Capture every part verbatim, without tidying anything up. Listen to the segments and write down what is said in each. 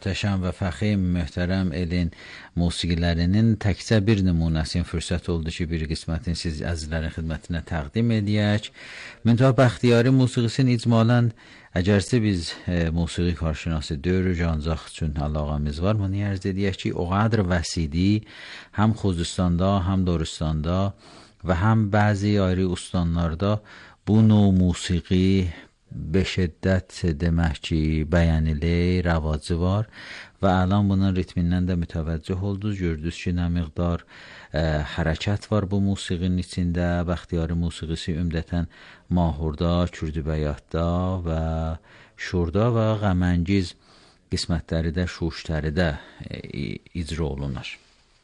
möhtəşəm və fəxim, möhtərəm elin musiqilərinin təkcə bir nümunəsinin fürsət oldu ki, bir qismətini siz əzizlərin xidmətinə təqdim edək. Müntəha Bəxtiyari musiqisinin icmalən əgərsə biz e, musiqi karşınası dörük, ancaq çün əlaqəmiz var, bunu ərz edək ki, o qədər vəsidi, həm Xuzistanda, həm Doristanda və həm bəzi ayrı ustanlarda bu növ musiqi به شدت demək ki, bəyənilir, rəvacı var və əlan bunun ritmindən də mütəvəccüh oldunuz. Gördünüz ki, nə miqdar ə, hərəkət var bu musiqinin içində. Bəxtiyari musiqisi ümdətən mahurda, kürdübəyatda və şurda və qəməngiz qismətləri də, şuşləri də ə, icra olunur.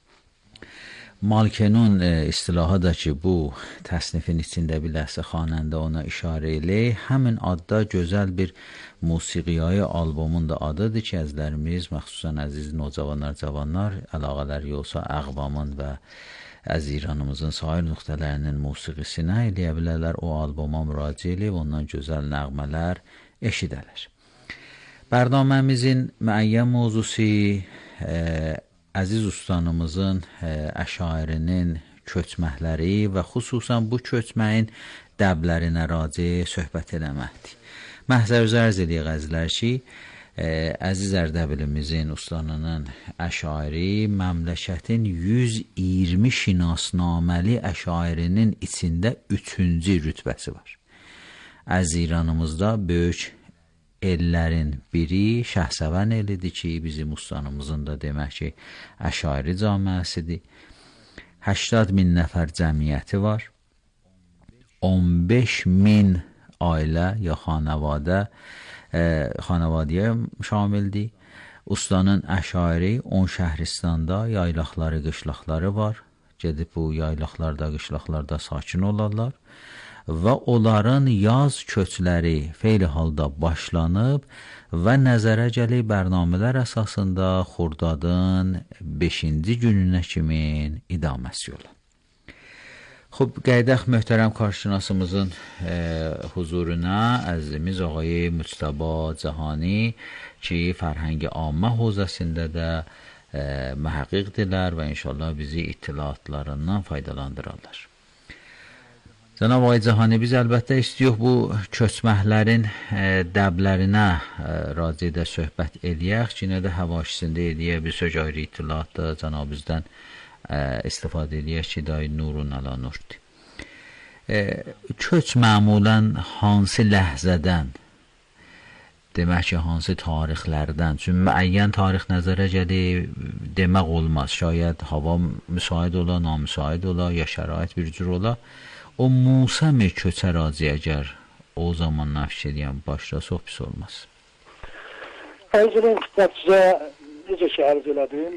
Malkenun istilahı da ki, bu təsnifin içində biləsə xanəndə ona işarə elə, həmin adda gözəl bir musiqiyayı albomun da adıdır ki, əzlərimiz, məxsusən əziz nocavanlar, cavanlar, əlaqələri olsa Əqvamın və əziranımızın sair nöqtələrinin musiqisinə eləyə bilərlər, o alboma müraciə eləyib, ondan gözəl nəğmələr eşidələr. Bərnaməmizin müəyyən mövzusu e, əziz ustanımızın ə, əşairinin köçməkləri və xüsusən bu köçməyin dəblərinə raci söhbət eləməkdir. Məhzər üzərz eləyək əzizlər ki, ə, əziz Ərdəbilimizin ustanının əşairi məmləkətin yüz iyirmi şinasnaməli əşairinin içində üçüncü rütbəsi var. Əziranımızda böyük ellərin biri Şəhsəvən elidir ki, bizim ustanımızın da demək ki, əşairi camiəsidir. هەشتاد min nəfər cəmiyyəti var. on beş min ailə ya xanəvadə e, xanəvadiyə şamildir. Ustanın əşairi on şəhristanda yaylaqları, qışlaqları var. Gedib bu yaylaqlarda, qışlaqlarda sakin olarlar. Və onların yaz köçləri feyli halda başlanıb və nəzərə gəlib bərnamələr əsasında Xurdadın beşinci gününə kimin idaməsi yola. Xub, qeydək möhtərəm karşınasımızın e, huzuruna əzizimiz ağayı Müctəba Cahani ki, fərhəngi ammə hozəsində də e, məhəqiqdirlər və inşallah bizi itilatlarından faydalandırarlar. Cənab Ağay Cahani, biz əlbəttə istəyək bu köçməklərin e, dəblərinə e, racidə söhbət eləyək ki, nə də həvaşisində eləyək, bir söz ayrı itilat da cənabizdən e, istifadə eləyək ki, dahi nurun əla nurdur. E, köç məmulən hansı ləhzədən, demək ki, hansı tarixlərdən, çünki müəyyən tarix nəzərə gəlir, demək olmaz, şayad hava müsait ola, namüsait ola, ya şərait bir cür ola, o musəmi köçə raci əgər o zaman nəfş edən başda çox pis olmaz. Əzilin xütbətcə necə ki ərz elədim,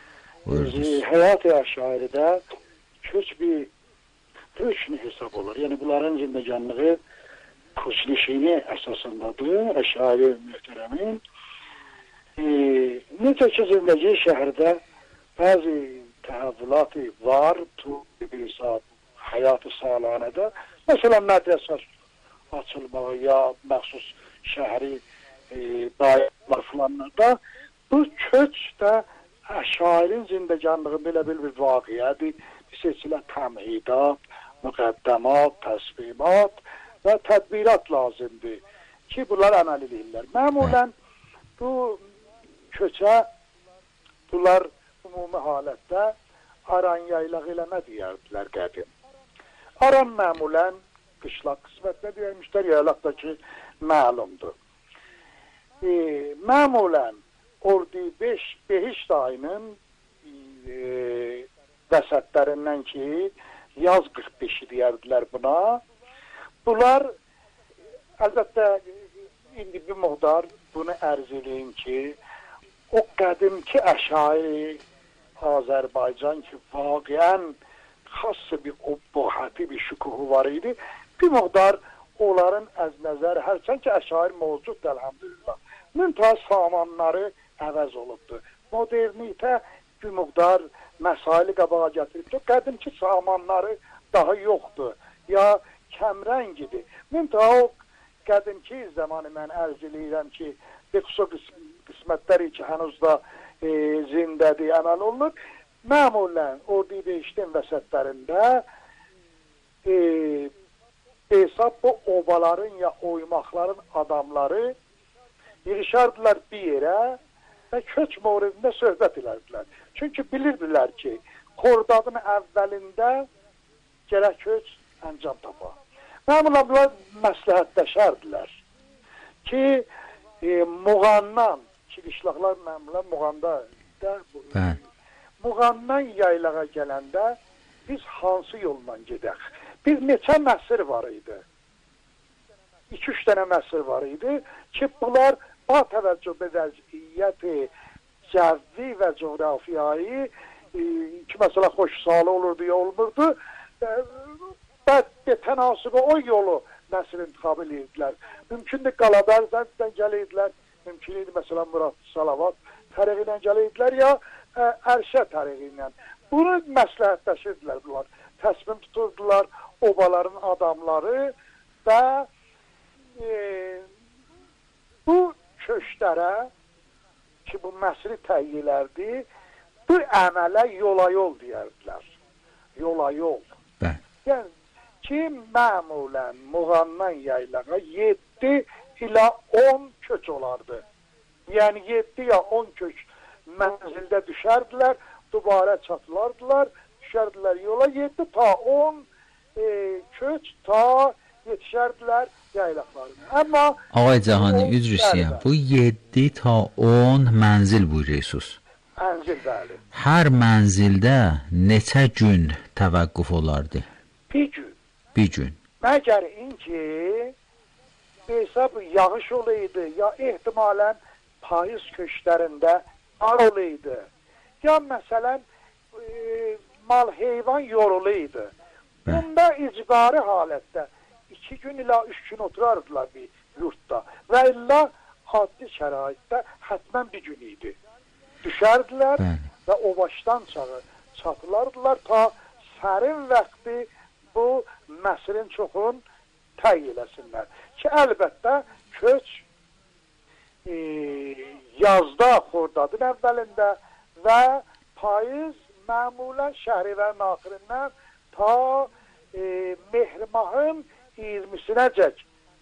həyat-ı əşairidə köç bir rüşnü hesab olur. Yəni bunların zindəganlığı köçlüşünü əsasındadır, əşairi möhtərəmin. E, necə ki zindəgi şəhərdə bəzi təhəvvülatı var, tu bir saat həyatı salanədə, məsələn, mədrəsə açılmağı ya məxsus şəhəri e, dairələr filanlarda, bu köç də əşairin zindəganlığı belə bir bir vaqiədir. Bir seçilə təmhidat, müqəddəmat, təsbimat və tədbirat lazımdır ki, bunlar əməl edirlər. Məmulən bu köçə, bunlar ümumi halətdə aran yaylaq eləmə deyərdilər qədim. Aran məmulən qışlaq qismətlə deyilmişlər, yaylaqdakı məlumdur. E, məmulən ordu beş behiş ayının e, vəsətlərindən ki, yaz qırx beşi deyərdilər buna. Bunlar, əlbəttə, indi bir muqdar bunu ərz edeyim ki, o qədimki əşairi Azərbaycan ki, vaqiən xası bir obbohəti, bir şükuhu var idi. Bir miqdar onların əz nəzəri, hərçən ki, əşair mövcuddur, əlhamdülillah. Müntəha samanları əvəz olubdur. Modernitə bir miqdar məsaili qabağa gətiribdir. Qədimki samanları daha yoxdur. Ya kəmrəngidir. Müntəha o qədimki zamanı mən ərz eləyirəm ki, bir xüsus qismətləri ki, hənuz da e, zindədir, əməl olunur. Məmulən ordu beşdən vəsətlərində e, hesab bu obaların ya oymaqların adamları yığışardılar bir yerə və köç mövridində söhbət edərdilər. Çünki bilirdilər ki, Xordadın əvvəlində gərək köç əncam tapa. Məmullar məsləhətləşərdilər ki, e, Muğandan, kilişlaqlar məmullar Muğanda da, Muğandan yaylağa gələndə biz hansı yolla gedək? Bir neçə məsir var idi. İki-üç dənə məsir var idi ki, bunlar ba təvəccüh vəziyyəti, cəvvi və coğrafiyayı e, ki, məsələ xoş salı olurdu ya olmurdu. Bəd tənasıbı o yolu məsir intiqab edirdilər. Mümkündür Qalabərdən gəlirdilər, mümkün idi məsələn Murad Salavat təriqi ilə gəlirdilər ya ə, Ərşə təriqi ilə. Bunu məsləhətləşirdilər bunlar. Təsmin tuturdular obaların adamları və e, bu köşklərə ki, bu məsri təyyirlərdi, bu əmələ yola yol deyərdilər. Yola yol. Bə. Yəni ki, məmulən Muğandan yaylağa yeddi ila on köç olardı. Yəni yeddi ya on köç mənzildə düşərdilər, dubara çatılardılar, düşərdilər yola yeddi ta on e, köç ta yetişərdilər yaylaqlarına. Amma Ağay Cahani, üzr istəyirəm. Bu yeddi ta on mənzil buyuruyorsunuz. Mənzil, bəli. Hər mənzildə neçə gün təvəqqüf olardı? Bir gün. Bir gün. Məgər inki hesab yağış olaydı, ya ehtimalən payız köşklərində ar olaydı, ya məsələn e, mal heyvan yorulaydı. Bunda icbari halətdə iki gün ila üç gün oturardılar bir yurtda və illa adli şəraitdə hətmən bir gün idi. Düşərdilər Bəli. Və o başdan çağı çatılardılar ta sərin vaxtı bu məsrin çoxun təy eləsinlər. Ki, əlbəttə köç e, yazda Xordadın əvvəlində və payız məmulən Şəhrivərin axirindən ta e, Mehrimahın iyirmisinəcək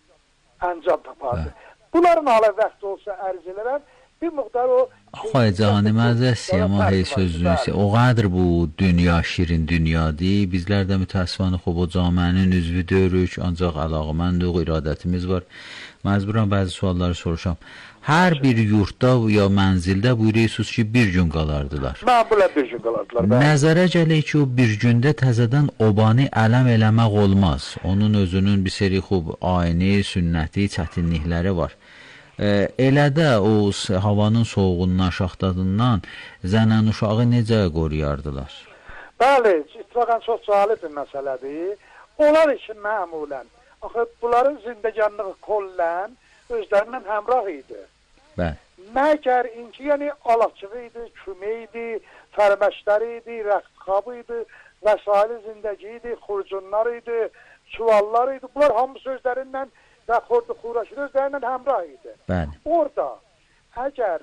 əncam tapardı. Bunların hala vaxtı olsa ərz elərəm, bir miqdar o... Axay Cahani, məzəs siyama hey sözünüzü, o qədər bu dünya şirin dünyadır. Bizlər də mütəəssifانه xub o camiənin üzvü deyirük, ancaq əlaqəməndik, iradətimiz var. Məcburam bəzi sualları soruşam. Hər bir yurtda ya mənzildə buyuruyorsunuz ki, bir gün qalardılar. Mən belə bir gün qalardılar. Nəzərə gəlir ki, o bir gündə təzədən obanı ələm eləmək olmaz. Onun özünün bir seri xub ayini, sünnəti, çətinlikləri var. E, elə də o havanın soğuğundan, şaxtadından zənən uşağı necə qoruyardılar? Bəli, itlaqən çox cəlib bir məsələdir. Onlar üçün məmulən, axı bunların zindəganlığı kollən özlərindən həmrah idi. Bəli. Məgər inki, yəni alaçığı idi, kümə idi, fərməşləri idi, rəxtxabı idi, vəsaili zindəgi idi, xurcunlar idi, çuvallar idi. Bunlar hamısı özlərindən və xordu xuraşır özlərindən həmrah idi. Bəli. Orada əgər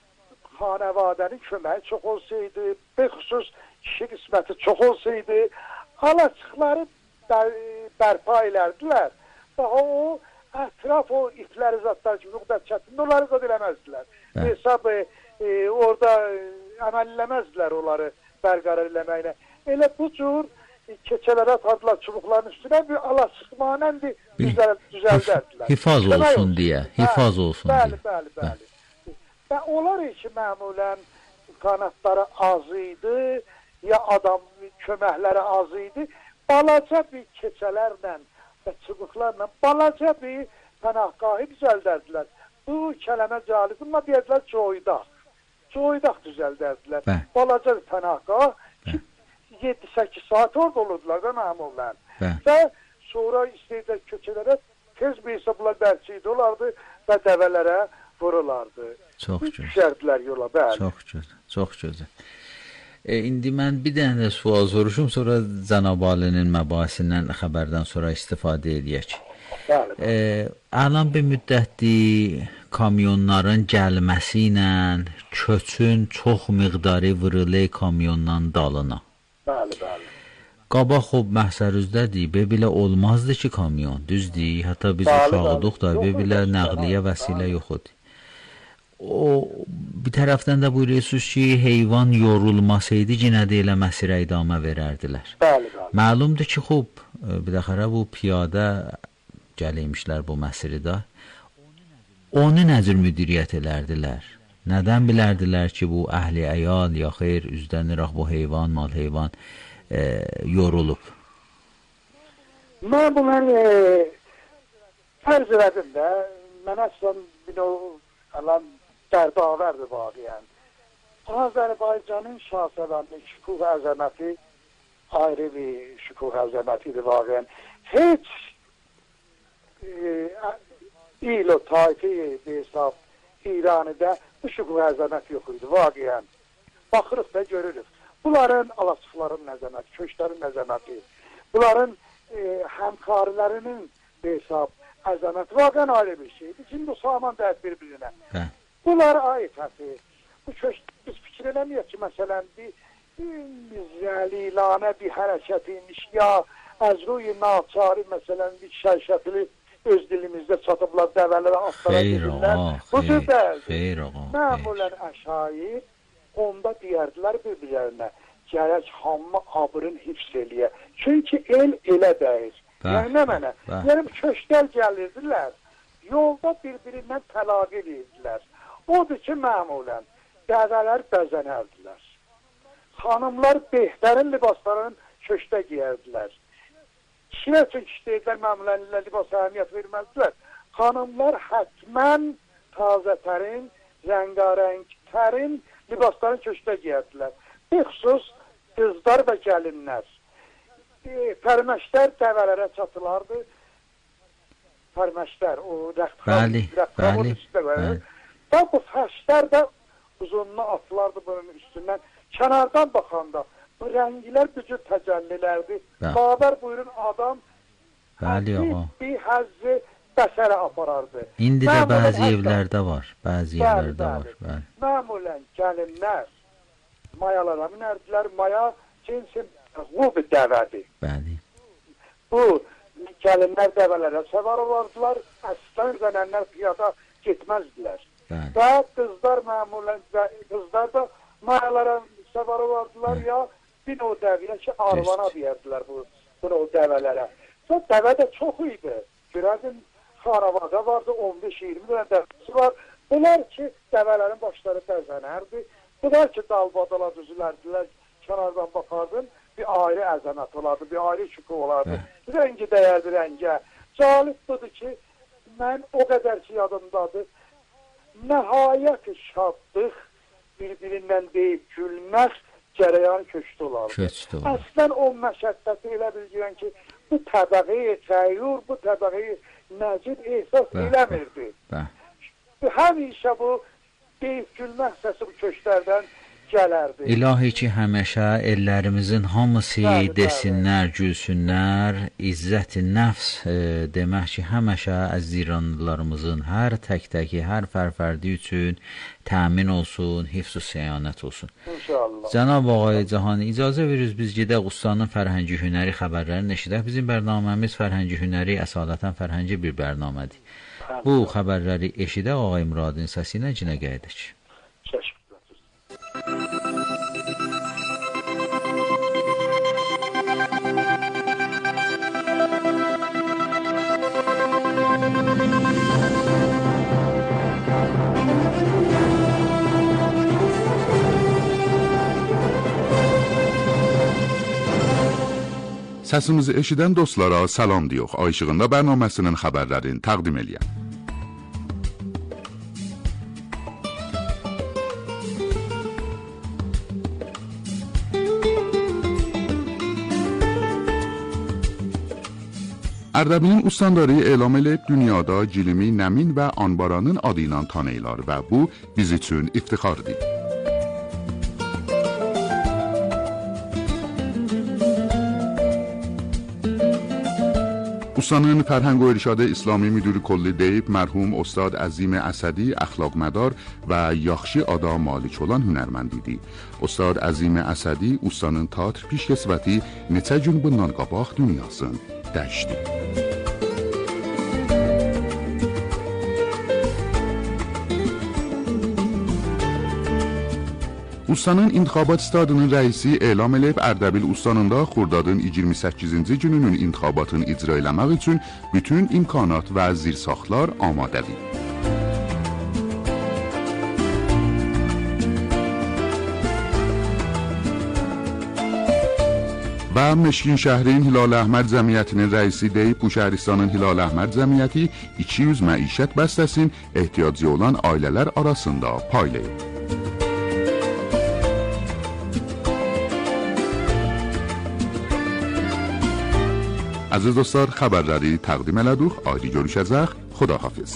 xanəvadənin köməyi çox olsaydı, bexüsus kişi qisməti çox olsaydı, alaçıqları bər bərpa elərdilər. Daha o ətraf o ipləri zatlar kimi müqdət çətində onları qod eləməzdilər. Hesab e, orada əməl eləməzdilər onları bərqərar eləməklə. Elə bu cür keçələrə atardılar çubuqların üstünə bir alaçıqmanəndi düzəldərdilər. Hifaz olsun deyə, hifaz olsun deyə. Bəli, bəli, bəli. Və onlar için məmulən qanatları az idi, ya adam köməkləri az idi. Balaca bir keçələrlə və çubuqlarla balaca bir pənahqahı düzəldərdilər. Bu kələmə cəlib, bununla deyədilər coydaq. Coydaq düzəldərdilər. Bə. Balaca bir pənahqah ki, yeddi səkkiz saat orada olurdular da məmulən. Və sonra istəyəcək köçələrə tez bir hesablar bərçiydi olardı və dəvələrə vurulardı. Çox gözəl. Düşərdilər yola, bəli. Çox gözəl, çox gözəl. E, indi mən bir dənə də sual soruşum, sonra Cənab Alinin məbahisindən xəbərdən sonra istifadə edək. Bəli. E, Əlan bir müddətdir kamyonların gəlməsi ilə köçün çox miqdarı vırılır kamyondan dalına. Bəli, bəli. Qabaq xob məhsərüzdədir, belə olmazdı ki kamyon, düzdür, hətta biz uşaqdıq da, belə nəqliyə vəsilə yox idi. O, bir tərəfdən də buyuruyorsunuz ki, heyvan yorulmasaydı, yenə də elə məsirə idamə verərdilər. Bəli, bəli. Məlumdur ki, xub, biləxərə bu piyada gəliymişlər bu məsirdə, onu nəcür müdiriyyət elərdilər? Nədən bilərdilər ki, bu əhli əyal, ya xeyr, üzdənirək bu heyvan, mal heyvan e, yorulub? Mən bunları e, fərz elədim də, mən əslən bir o alan dərdavərdir vaqiyən. Azərbaycanın şahsevənli şükuh əzəməti ayrı bir şükuh əzəmətidir vaqiyən. Heç e, il o tayfi bir hesab İran'da bu şükuh əzəmət yox idi vaqiyən. Baxırıq da görürük. Bunların alasıqların əzəməti, köşklərin əzəməti, bunların e, həmkarlarının bir hesab əzəməti vaqiyən ayrı bir şeydir. Şimdi bu saman dəyət bir-birinə. Hə. Bunlar ayet həfi. Bu köşk biz fikir eləməyək ki, məsələn, bir zəlilanə bir hərəkət imiş, ya əzruy naçari, məsələn, bir şərşətli öz dilimizdə çatıblar, dəvələrə, atlara gedirlər. Bu cür deyildir. Məmulən əşair, onda deyərdilər bir-birlərinə, gərək hamma abrın hifz eləyə. Çünki el elə dəyir. Yəni nə mənə? Yəni köşklər gəlirdilər, yolda bir-birindən təlaqi edirdilər. Odur ki, məmulən, dəvələr bəzənərdilər. Xanımlar behtərin libaslarının köşkdə giyərdilər. Kişilər üçün işləyirlər, məmulən libasa əhəmiyyət verməzdilər. Xanımlar hətmən tazə tərin, rəngarəng tərin libasların köşkdə giyərdilər. Bixsus qızlar və gəlinlər. E, pərməşlər dəvələrə çatılardı. Pərməşlər, o rəxtxanın üstündə qoyur. Və bu fəşlər də uzunlu atlardı bunun üstündən. Kənardan baxanda bu rəngilər bücür təcəllilərdi. Babər buyurun adam bir həzzi bəsərə aparardı. İndi də bəzi evlərdə var. Bəzi evlərdə var. Məmulən gəlinlər mayalara minərdilər. Maya cinsi qub dəvədir. Bəli. Bu gəlinlər dəvələrə səvar olardılar. Əslən zənənlər piyada getməzdilər. Bəli. Və qızlar məmulən, qızlar da mayalara səvar olardılar, ya bir o dəviyə ki, arvana deyərdilər bu, bunu o dəvələrə. Və dəvə də çox idi. Görərdin, xaravada vardı, on beş iyirmi dənə dəvəsi var. Bunlar ki, dəvələrin başları bəzənərdi. Bunlar ki, dalbadala düzülərdilər, kənardan baxardın, bir ayrı əzəmət olardı, bir ayrı şükuh olardı. Rəngi dəyərdi rəngə. Calib budur ki, mən o qədər ki, yadımdadır, nəhayət şadlıq bir-birindən deyib gülmək cərəyan köşkdə olardı. Köşkdə olardı. Əslən o məşəqqəti elə bilgirən ki, bu təbəqi təyyur, bu təbəqi nəcid ehsas eləmirdi. Həmişə bu deyib gülmək səsi bu köşklərdən gələrdi. İlahi ki, həməşə ellərimizin hamısı bəli, desinlər, bəli. Gülsünlər, izzət-i nəfs e, demək ki, həməşə əziranlarımızın hər tək-təki, hər fərfərdi üçün təmin olsun, hifz-ü səyanət olsun. İnşallah. Cənab Ağay Cahani, icazə verirsiniz, biz gedək ustanın fərhəngi hünəri xəbərlərini eşidək. Bizim bərnaməmiz fərhəngi hünəri əsalətən fərhəngi bir bərnamədir. Bəli. Bu xəbərləri eşidək, Ağay Muradın səsi ilə cinə qayıdək. Çəşq. Səsimizi eşidən dostlara salam deyirik. Ay işığında bərnaməsinin xəbərlərini təqdim eləyək. Ərdəbilin ustandarı elam eləyib dünyada gilimi, nəmin və anbaranın adı ilə tanıyırlar və bu biz üçün iftixardır. Ustanın Fərhəng و ارشاد İslami müdiri kəlli deyib, mərhum Ustad Əzim Əsədi əxlaqmədar və yaxşı ada malik olan hünərmənd idi. Ustad Əzim Əsədi ustanın teatr pişkəsvəti neçə gün bundan qabaq dünyasını dəyişdi. Ustanın İntixabat Stadının rəisi elam eləyib, Ərdəbil Ustanında Xurdadın iyirmi səkkizinci gününün intixabatını icra eləmək üçün bütün imkanat və zirsaxtlar amadədir. Və Meşkin şəhrin Hilal Əhməd Cəmiyyətinin rəisi deyib, bu şəhristanın Hilal Əhməd Cəmiyyəti iki yüz məişət bəstəsin ehtiyacı olan ailələr arasında paylayıb. Əziz dostlar, xəbərləri təqdim elədik. Adi görüşəcək. Xudahafiz.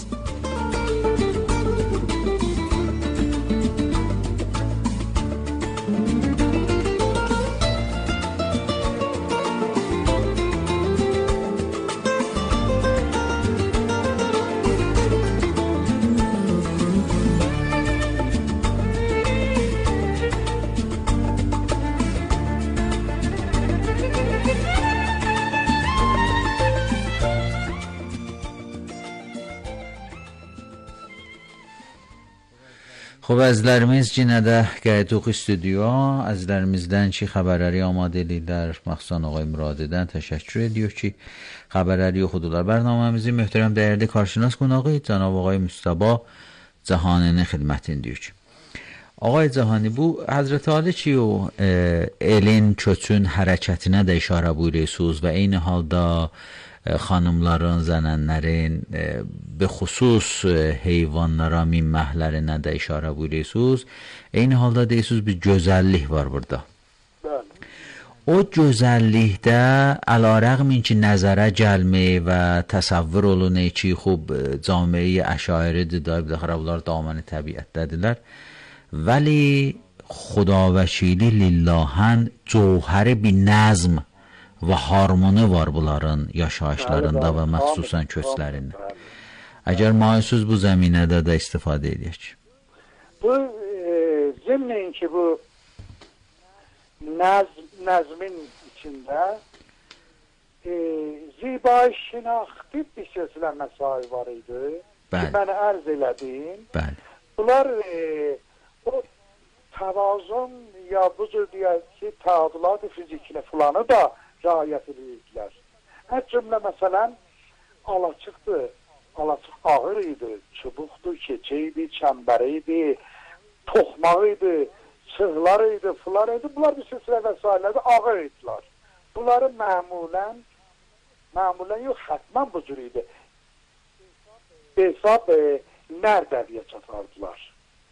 خب əzizlərimiz yenə də gəldik stüdyoya. Əzizlərimizdən ki, xəbərləri amadə edirlər. Məxsusən Ağay Muradidən təşəkkür ediyor ki, xəbərləri oxudular. Bərnamemizin möhtərəm dəyərli karşınas qonağı Cənab Ağay Müstəba Cahaninin xidmətindəyik ki. Ağay Cahani, bu Həzrət Ali ki, o e, elin, köçün hərəkətinə də işarə buyuruyorsunuz və eyni halda xanımların, zənənlərin e, be xüsus e, heyvanlara minməklərinə də işarə buyuruyorsunuz. Eyni halda deyirsiniz bir gözəllik var burada. Bəli. O gözəllikdə əlarəğmin ki, nəzərə gəlmək və təsəvvür olunur ki, xub camiə əşairidir, da bir dəxərə bunlar daməni təbiətdədirlər. Vəli xudavəkili lillahən cövhəri bir nəzm və harmoni var bunların yaşayışlarında və məxsusən köçlərində. Əgər maisusuz bu zəminədə də istifadə edək. Bu e, zimnin ki, bu nəzm, nəzmin içində e, zibai şinaxti bir sözlə məsai var idi. Bəli. Ki, mən ərz elədim. Bəli. Bunlar e, o təvazun ya bu cür deyək ki, təadilat-ı fizikini filanı da riayət edirdilər. Hər cümlə məsələn alaçıqdır, alaçıq ağır idi, çubuqdur, keçə idi, çəmbər idi, toxmaq idi, çığlar idi, fular idi. Bunlar bir silsilə vəsailədə ağır idilər. Bunları məmulən, məmulən yox, xətmən bu cür idi. Hesab e, nərdəviyə çatardılar.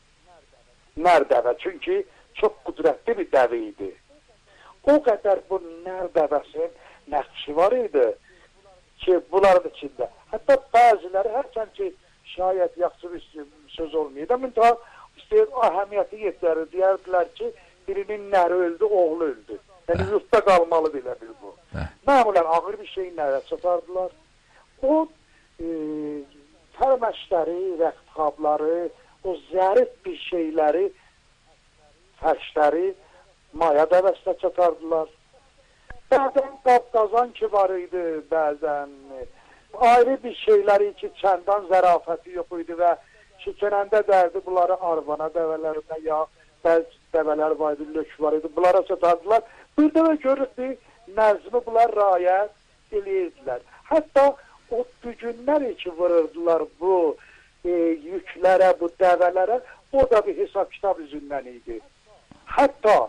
Nərdəvə, çünki çox qüdrətli bir dəvi idi. O qədər bu nərdəvəsin nəqşi var idi ki, bunların içində. Hətta bəziləri, hərçən ki, şayət yaxşı bir söz olmayıb, amma daha istəyir, əhəmiyyəti yetərir, deyərdilər ki, birinin nəri öldü, oğlu öldü. Yəni, yurtda qalmalı belə bir bu. Məmulən ağır bir şeyin nərə çatardılar. O, e, tərməşləri, rəqtabları, o zərif bir şeyləri, fərşləri, maya dəvəsinə çatardılar. Bəzən qab-qazan ki var idi, bəzən ayrı bir şeyləri ki, çəndan zərafəti yox idi və şükənəndə dərdi bunları arvana dəvələrinə ya bəzi dəvələr var idi, lök var idi, bunlara çatardılar. Bir də görürdü, nəzmi bunlar rayət eləyirdilər. Hətta o dügünlər ki vururdular bu e, yüklərə, bu dəvələrə, o da bir hesab kitab üzündən idi. Hətta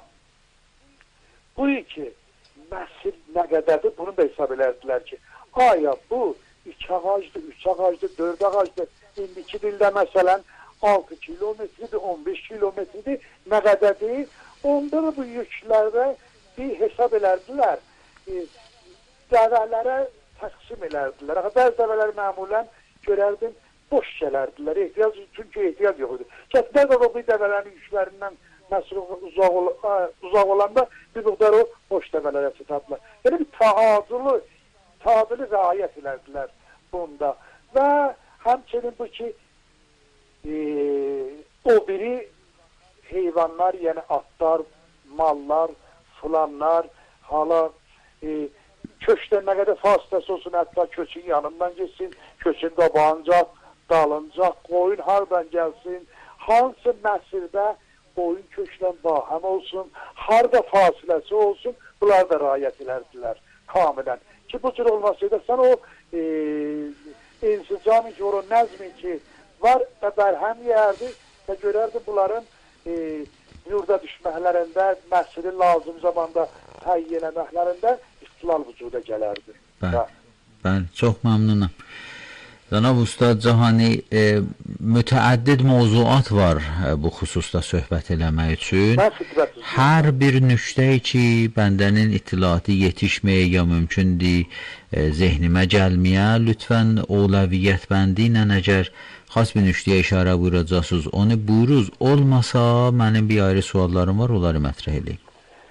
bu iki məsil nə qədərdir, bunu da hesab edərdilər ki, aya bu iki ağacdır, üç ağacdır, dörd ağacdır, indiki dildə məsələn altı kilometridir, on beş kilometridir, nə qədərdir, onda da bu yüklərdə bir hesab edərdilər, e, dəvələrə təqsim edərdilər. Bəzi dəvələr məmulən görərdim, boş gələrdilər, ehtiyac, çünki ehtiyac yox idi. Kəslər də o bir dəvələrin yüklərindən məsələn uzaq, ol uzaq olanda bir miqdar o boş dəvələrə çatardılar. Yəni bir taadlı tabiri riayət elədilər bunda. Və həmçinin bu ki, e, o biri heyvanlar, yəni atlar, mallar, filanlar, hala e, köçdən nə qədər fasiləsi olsun, hətta köçün yanından geçsin, köçün qabağınca, dalınca, qoyun hardan gəlsin, hansı nəsildə qoyun köçlə bahəm olsun, harda fasiləsi olsun, bunlar da riayət edərdilər kamilən. Ki bu cür olmasaydı, sən o e, insicamı ki, o nəzmi ki var və bərhəm yerdi və görərdi bunların e, yurda düşməklərində, məsili lazım zamanda təyyin eləməklərində ixtilal vücuda gələrdi. Bəli, bəli, çox məmnunam. Cənab Ustad Cahani, e, mütəəddid mövzuat var e, bu xüsusda söhbət eləmək üçün. Hər bir nüştəyi ki, bəndənin itilatı yetişməyə ya mümkündür, e, zehnimə gəlməyə, lütfən ovlaviyyət bəndi ilə əgər xas bir nüştəyə işarə buyuracaqsınız, onu buyuruz. Olmasa, mənim bir ayrı suallarım var, onları mətrəh edeyim.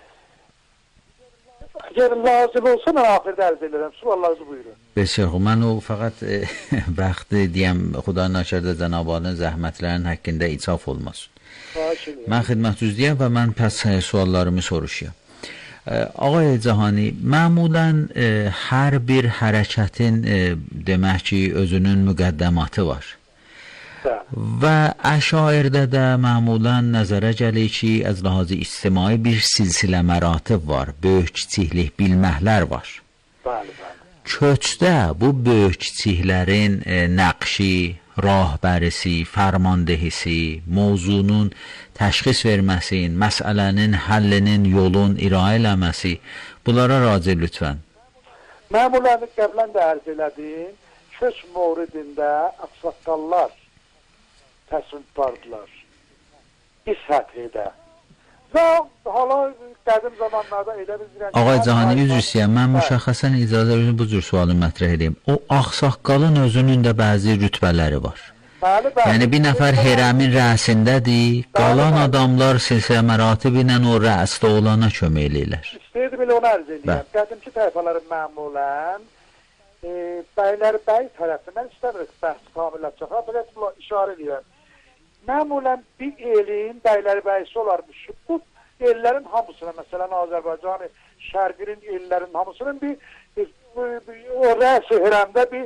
Əgər lazım olsa, mən axirdə ərz edirəm. Suallarınızı buyurun. Bəsər, mən o fəqət e, bəxti deyəm, Xudanın aşarda Cənabalının zəhmətlərinin həqqində icaf olmasın. Mən xidmətüzdəyəm və mən pəs suallarımı soruşuyam. E, Ağay Cahani, məmulən e, hər bir hərəkətin e, demək ki, özünün müqəddəmatı var. Və əşairdə də məmulən nəzərə gəlir ki, az ləhazı ictimai bir silsilə məratib var, böyük kiçiklik bilməklər var. Bəli, bəli. Köçdə bu böyük kiçiklərin e, nəqşi, rahbərisi, fərmandehisi, mövzunun təşxis verməsin, məsələnin həllinin yolun iraə eləməsi, bunlara raci lütfən. Məmuləni qəblən də ərz elədim, köç mövridində əqsaqqallar təsvim tutardılar. Bir səthədə. Və hala qədim zamanlarda elə bilirəm. Ağay Cahani, üzr istəyirəm, mən müşəxxəsən icazə verin bu cür sualı mətrəh edeyim. O ağsaqqalın özünün də bəzi rütbələri var. Bəli, bəli. Yəni bir nəfər hərəmin rəsindədir, qalan bəli, adamlar silsilə məratibi ilə o rəsdə olana kömək eləyirlər. İstəyirdim elə onu ərz edeyim. Qədimki tayfaların məmulən e, bəylər bəy tərəfindən istəmirik bəhs kamilləşəcək. Biraz buna işarə edirəm. Məmulən bir elin bəyləri bəyisi olarmış. Bu ellərin hamısına, məsələn Azərbaycan şərqinin ellərin hamısının bir, bir, bir, bir o rəs-i hərəmdə bir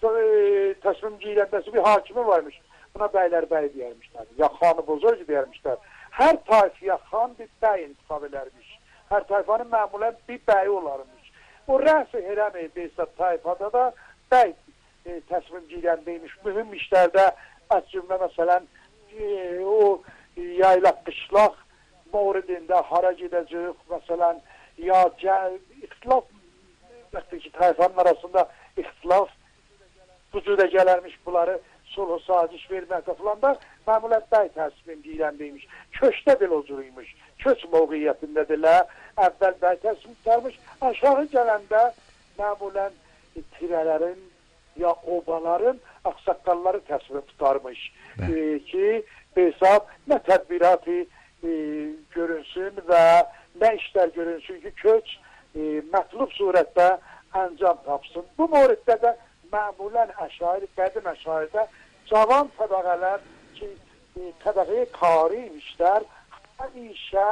e, təsvimciləndəsi bir hakimi varmış. Buna bəylər bəy deyərmişlər. Ya xanı bozorcu deyərmişlər. Hər tayfiyə xan bir bəy intikab edərmiş. Hər tayfanın məmulən bir bəyi olarmış. O rəs-i hərəm deyilsə tayfada da bəy e, təsvimciləndəymiş. Mühüm işlərdə az cümlə məsələn E, o yaylaq qışlaq mövridində hara gedəcək, məsələn, ya ixtilaf, ki, tayfanın arasında ixtilaf vücuda gələrmiş bunları sulh saziş verməkdə falan da məmulən bəy təsvim deyiləndiymiş. Köçdə belə ocuruymuş, köç mövqiyyətindədirlər, əvvəl bəy təsvim tutarmış, aşağı gələndə məmulən tirələrin ya obaların ağsaqqalları təsvim tutarmış. E, ki hesab nə tədbiratı e, görünsün və nə işlər görünsün ki köç e, mətlub surətdə əncam tapsın. Bu mövriddə də məmulən əşair, qədim əşairdə cavan təbəqələr ki e, təbəqəyə kari imişlər, həmişə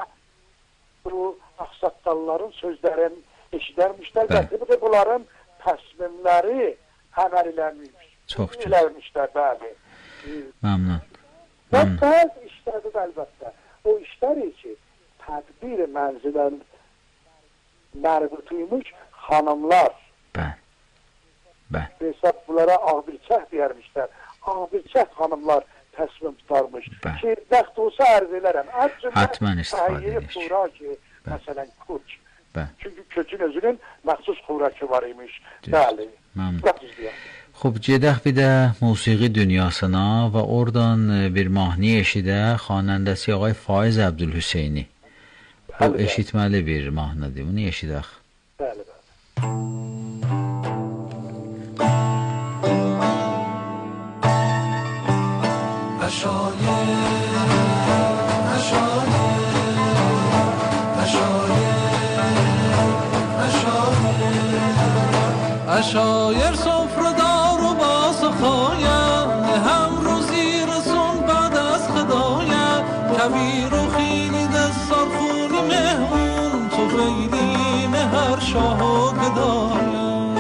bu ağsaqqalların sözlərini eşidərmişlər və təbii bunların təslimləri əməl eləmiş. Çox eləmişlər, bəli. Məmnun. Və bəzi işlərdə də əlbəttə o işlər ki tədbir mənzilən mərbutuymuş xanımlar. Bəli. Bəli. Hesab bunlara ağbirçək deyərmişlər. Ağbirçək xanımlar təsvim tutarmış. Bəli. Ki bəxt olsa ərz elərəm. Hətmən istifadə edilir. Xuraki, məsələn kuç. Bəli. Çünki köçün özünün məxsus xuraki var imiş. Bəli. Məmnun. Xub, gedək bir də musiqi dünyasına və oradan bir mahnı eşidə xanəndəsi ağay Faiz Əbdülhüseyni. Bu eşitməli bir mahnıdır. Bunu eşidək. Bəli, bəli. اشایر سفره‌دار و با سخایم هم روزی رسون بعد از خدایم کبیر و خیلی دستار خونی مهمون تو بیدین هر شاه و گدایم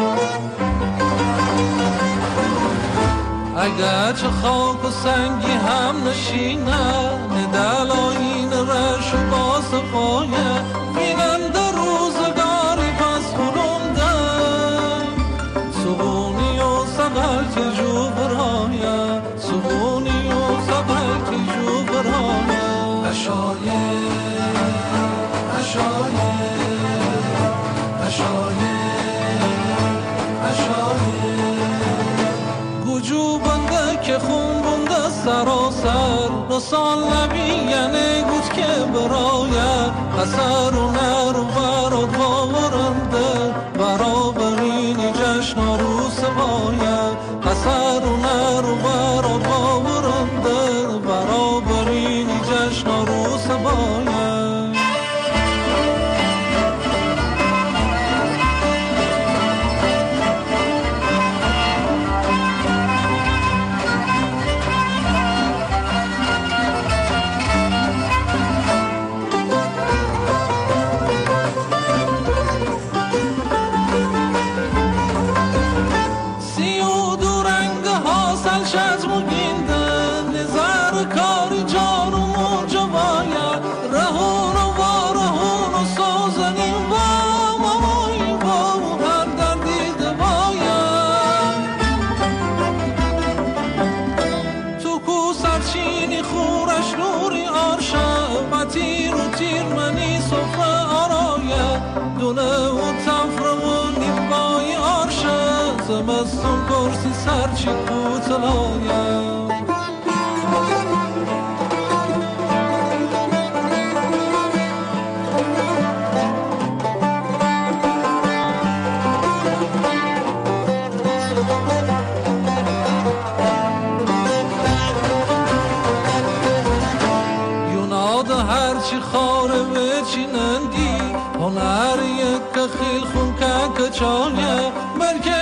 اگر چه خاک و سنگی هم نشینم دلاین رش و با صفایم بینم در روزگاری پس خلوندم سبونی و سقل که جو برایم سبونی و سقل که جو برایم اشایر اشایر اشایر اشایر گوجو بنده که خون بنده سراسر رسال نبی یعنی گوت که برایم اثر و نر و براد باورنده برابرینی جشن روس بایم اثر و نر و براد باورنده برابرینی جشن روس بایم زمستون کرسی سرچی کوتلایم یوناد هرچی خاره بچینندی هنر یک خیل خون که کچایه مرکه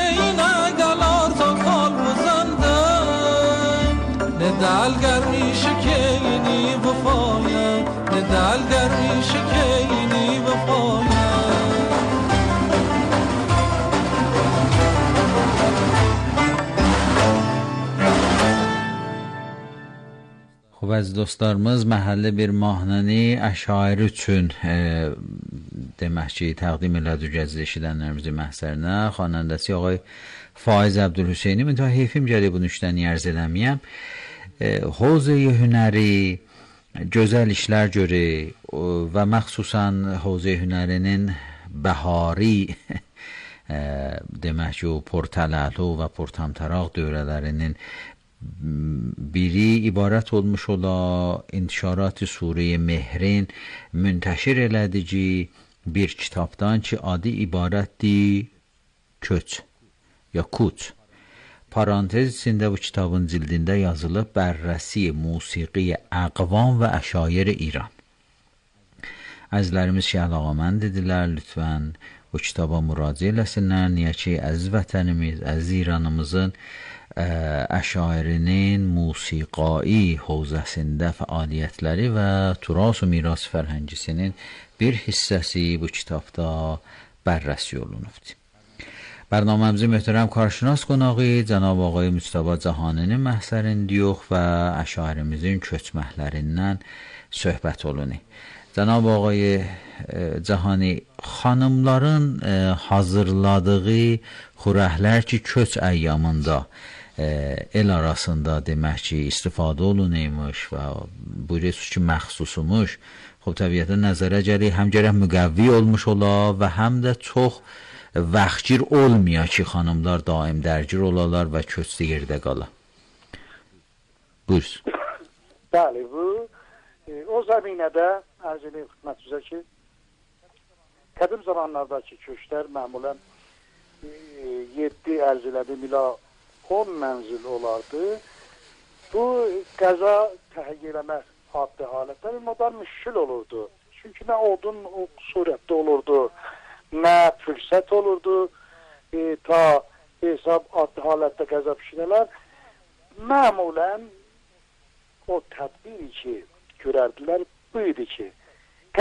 ندالگر میشه که اینی وفایم ندالگر میشه که اینی وفایم Xo'p, aziz dostlarımız, məhəlli bir mahnəni əşair üçün e, demək ki, təqdim elədi gəzdə eşidənlərimizin məhsərinə. Xanəndəsi ağay Faiz Əbdülhüseyni. Mən ta heyfim gəlir bunu işdən yerz eləməyəm. حوزه هنری gözəl işlər görür və məxsusən حوزه hünərinin bəhari demək ki, o portələlu və portamtaraq dövrələrinin biri ibarət olmuş ola intişarat-ı Sure-i Mehrin müntəşir elədici bir kitabdan ki, adı ibarətdir Köç ya Kuç. Parantez içində bu kitabın cildində yazılıb Bərrəsi musiqi əqvam və əşair İran. Əzizlərimiz ki, əlaqəmənd edirlər, lütfən bu kitaba müraciə eləsinlər. Niyə ki, əziz vətənimiz, əziz İranımızın ə, əşairinin musiqai hövzəsində fəaliyyətləri və turas و miras fərhəngisinin bir hissəsi bu kitabda bərrəsi olunubdur. برنامه‌مزی محترم کارشناس قوناقی جناب آقای مجتبی Cahaninin məhsərindəyik və əşairimizin köçməklərindən söhbət olunur. Cənab ağay Cahani, xanımların e, hazırladığı xörəklər ki, köç əyyamında e, el arasında demək ki, istifadə olunurmuş və bu resus ki, məxsusumuş. Xub, təbiətən nəzərə gəlir, həm gərək müqəvvi olmuş ola və həm də çox vaxtgir olmuyor ki, xanımlar daim dərgir olalar və köçdə yerdə qala. Buyursun. Bəli, bu e, o zəminədə ərz edeyim xidmətinizə ki, qədim zamanlardakı köçlər məmulən e, yeddi ərz elədim ilə on mənzil olardı. Bu qəza təhqiq eləmək adlı halətlər ilmadan müşkül olurdu. Çünki nə odun o surətdə olurdu, nə fürsət olurdu e, ta hesab adlı halətdə qəza pişirələr, məmulən o tədbir ki görərdilər bu idi ki,